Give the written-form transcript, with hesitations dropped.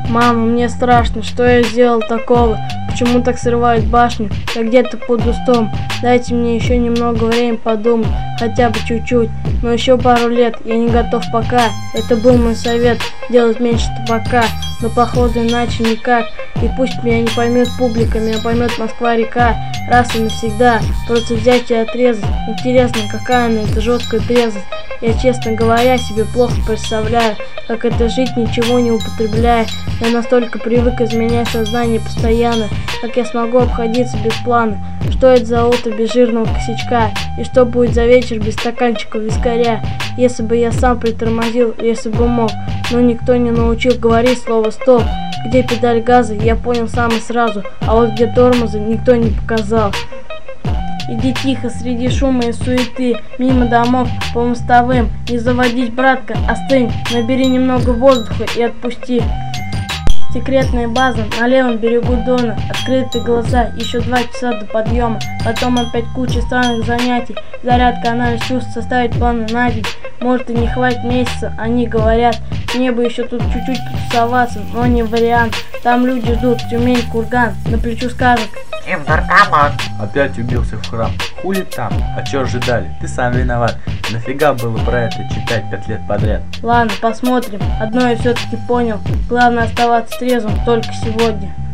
Мама, мне страшно, что я сделал такого? Почему так срывают башню? Я где-то под устом. Дайте мне еще немного времени подумать, хотя бы чуть-чуть. Но еще пару лет, я не готов пока. Это был мой совет, делать меньше табака. Но походу иначе никак. И пусть меня не поймет публика, меня поймет Москва-река. Раз и навсегда, просто взять и отрезать. Интересно, какая она эта жесткая трезвость. Я, честно говоря, себе плохо представляю, как это жить, ничего не употребляя. Я настолько привык изменять сознание постоянно, как я смогу обходиться без плана. Что это за утро без жирного косячка? И что будет за вечер без стаканчика вискаря? Если бы я сам притормозил, если бы мог, но никто не научил говорить слово «стоп». Где педаль газа, я понял сам и сразу, а вот где тормоза, никто не показал. Иди тихо среди шума и суеты, мимо домов по мостовым. Не заводись, братка, остынь, набери немного воздуха и отпусти. Секретная база на левом берегу Дона, открытые глаза, еще 2 часа до подъема, потом опять куча странных занятий, зарядка анализ чувств, составить планы на день, может и не хватит месяца, они говорят, мне бы еще тут чуть-чуть потусоваться, но не вариант, там люди ждут, Тюмень, курган, на плечу сказок. Опять убился в храм. Хули там? А чё ожидали? Ты сам виноват. Нафига было про это читать 5 лет подряд? Ладно, посмотрим. Одно я все-таки понял. Главное оставаться трезвым только сегодня.